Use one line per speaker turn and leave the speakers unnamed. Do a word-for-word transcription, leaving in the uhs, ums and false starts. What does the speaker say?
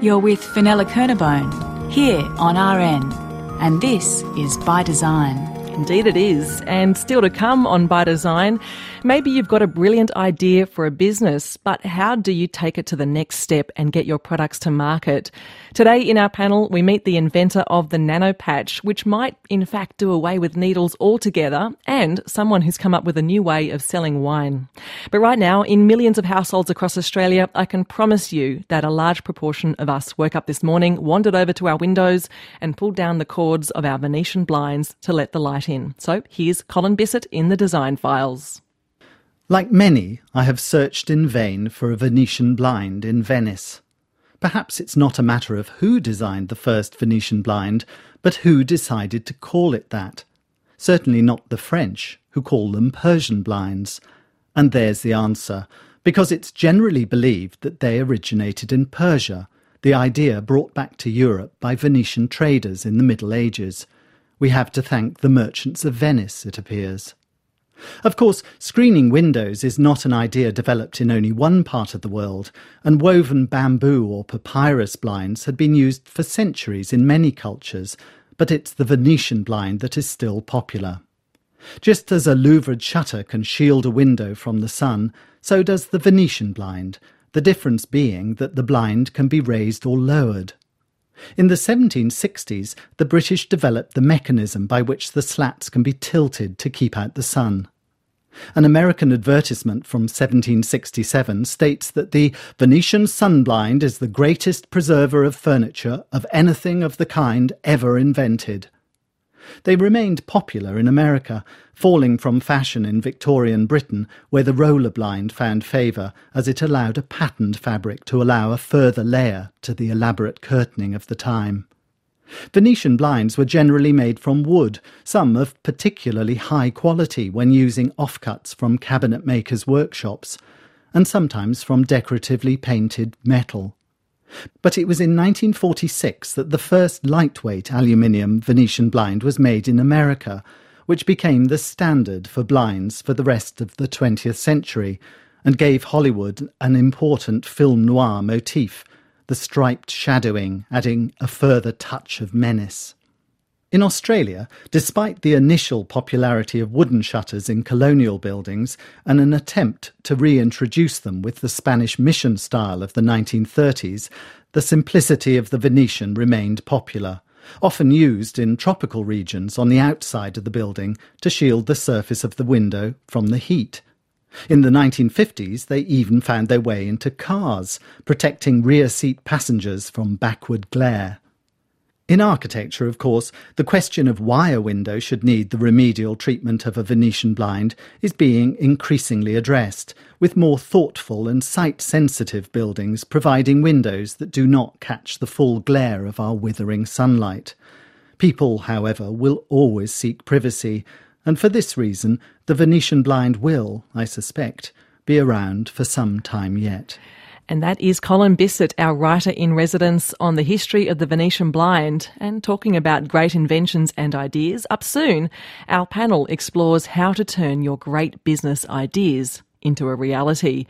You're with Fenella Kernebone, here on R N, and this is By Design.
Indeed it is, and still to come on By Design, maybe you've got a brilliant idea for a business, but how do you take it to the next step and get your products to market? Today in our panel, we meet the inventor of the Nano Patch, which might in fact do away with needles altogether, and someone who's come up with a new way of selling wine. But right now, in millions of households across Australia, I can promise you that a large proportion of us woke up this morning, wandered over to our windows and pulled down the cords of our Venetian blinds to let the light in. So here's Colin Bisset in the Design Files.
Like many, I have searched in vain for a Venetian blind in Venice. Perhaps it's not a matter of who designed the first Venetian blind, but who decided to call it that. Certainly not the French, who call them Persian blinds. And there's the answer, because it's generally believed that they originated in Persia, the idea brought back to Europe by Venetian traders in the Middle Ages. We have to thank the merchants of Venice, it appears. Of course, screening windows is not an idea developed in only one part of the world, and woven bamboo or papyrus blinds had been used for centuries in many cultures, but it's the Venetian blind that is still popular. Just as a louvered shutter can shield a window from the sun, so does the Venetian blind, the difference being that the blind can be raised or lowered. In the seventeen sixties, the British developed the mechanism by which the slats can be tilted to keep out the sun. An American advertisement from seventeen sixty-seven states that the Venetian sunblind is the greatest preserver of furniture of anything of the kind ever invented. They remained popular in America, falling from fashion in Victorian Britain, where the roller blind found favour as it allowed a patterned fabric to allow a further layer to the elaborate curtaining of the time. Venetian blinds were generally made from wood, some of particularly high quality when using offcuts from cabinet makers' workshops, and sometimes from decoratively painted metal. But it was in nineteen forty-six that the first lightweight aluminium Venetian blind was made in America, which became the standard for blinds for the rest of the twentieth century and gave Hollywood an important film noir motif, the striped shadowing adding a further touch of menace. In Australia, despite the initial popularity of wooden shutters in colonial buildings and an attempt to reintroduce them with the Spanish mission style of the nineteen thirties, the simplicity of the Venetian remained popular, often used in tropical regions on the outside of the building to shield the surface of the window from the heat. In the nineteen fifties, they even found their way into cars, protecting rear-seat passengers from backward glare. In architecture, of course, the question of why a window should need the remedial treatment of a Venetian blind is being increasingly addressed, with more thoughtful and sight-sensitive buildings providing windows that do not catch the full glare of our withering sunlight. People, however, will always seek privacy, and for this reason, the Venetian blind will, I suspect, be around for some time yet.
And that is Colin Bisset, our writer-in-residence on the history of the Venetian blind. And talking about great inventions and ideas, up soon, our panel explores how to turn your great business ideas into a reality.